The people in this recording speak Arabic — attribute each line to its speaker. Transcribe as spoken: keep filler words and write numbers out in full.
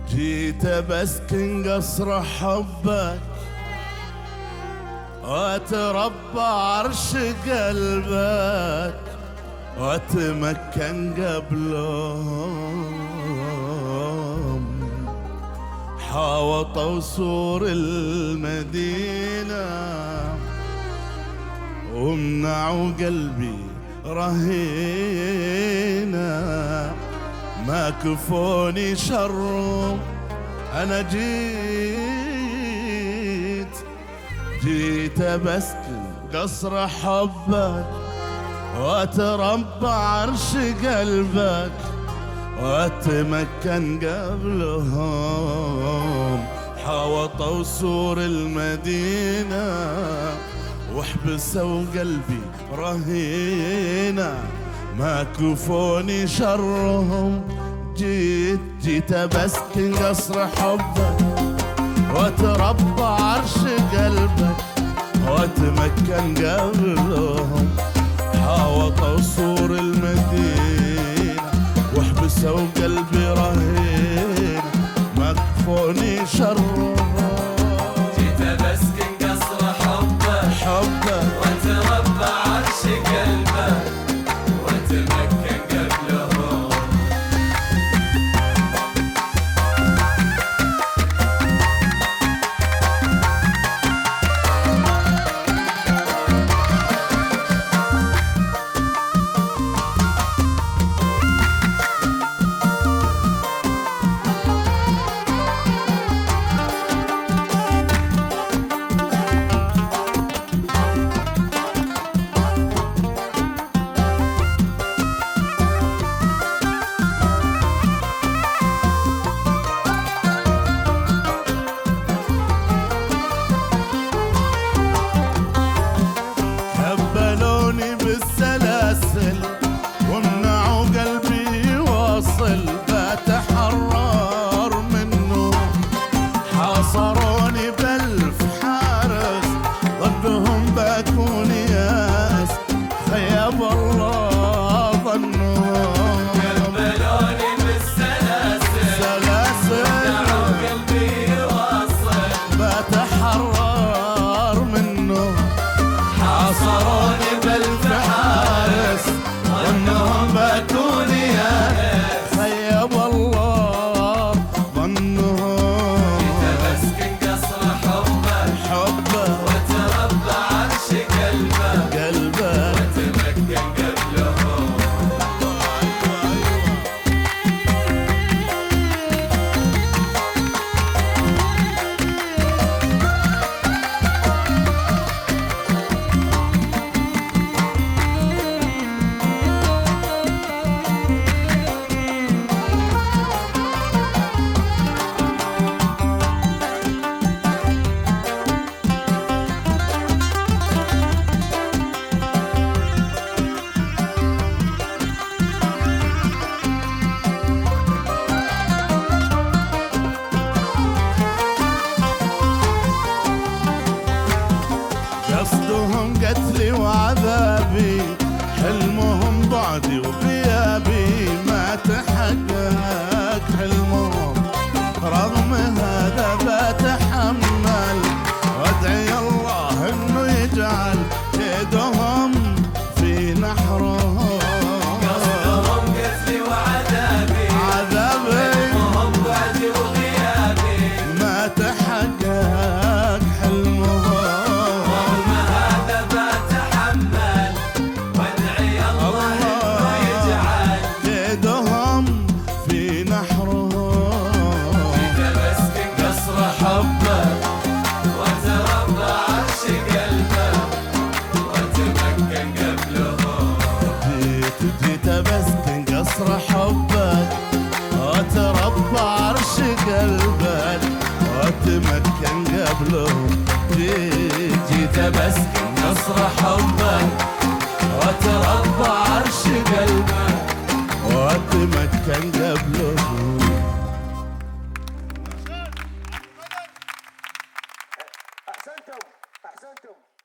Speaker 1: جيت بسكن قصر حبك واتربى عرش قلبك واتمكن قبلهم، حاوطوا سور المدينة ومنعوا قلبي رهينة، ما كفوني شرهم. أنا جيت جيت بسكن قصر حبك واتربى عرش قلبك واتمكن قبلهم، حاوطوا سور المدينة وحبسوا قلبي رهينة، ما كفوني شرهم. جيت جيت بسكن قصر حبك واتربى عرش قلبك واتمكن قبلهم، حاوطوا سور المدينة وحبسوا قلبي رهين، ما كفوني شرهم.
Speaker 2: جيت بسكن قصر حبك
Speaker 1: حبك
Speaker 2: واتربى عرش قلبك واتمكن قبلهم.
Speaker 1: كبلوني بالسلاسل ومنعوا قلبي يواصل، بتحرر منه حاصروني بألف حارس ضدهم بكون ياس، خيب الله ظنهم.
Speaker 2: كبلوني بالسلاسل
Speaker 1: سلاسل
Speaker 2: ومنعوا قلبي يواصل،
Speaker 1: بتحرر منه
Speaker 2: حاصروني بألف حارس ظنهم بكون يائس،
Speaker 1: خيب الله ظنهم.
Speaker 2: جيت بسكن قصر حبك
Speaker 1: حبه
Speaker 2: واتربى عرش قلبك
Speaker 1: قلبه
Speaker 2: واتمكن قبلهم.
Speaker 1: قصدهم قتلي وعذابي، حلمهم بعدي وغيابي، ما تحقق حلمهم. رغم هذا بتحمل وادعي الله انه يجعل كيدهم في نحرهم.
Speaker 2: قصدهم قتلي وعذابي،
Speaker 1: عذابي
Speaker 2: حلمهم بعدي وغيابي،
Speaker 1: ما تحقق حلمهم.
Speaker 2: رغم هذا بتحمل وادعي الله انه يجعل
Speaker 1: كيدهم في نحرهم.
Speaker 2: جيت بسكن قصر حبك واتربى عرش قلبك واتمكن قبلهم.
Speaker 1: جيت جيت بسكن قصر حبك واتربى عرش قلبك واتمكن قبلهم. جيت جيت بسكن قصر حبك واتربى عرش قلبك واتمكن قبلهم.
Speaker 3: أحسنتم أحسنتم.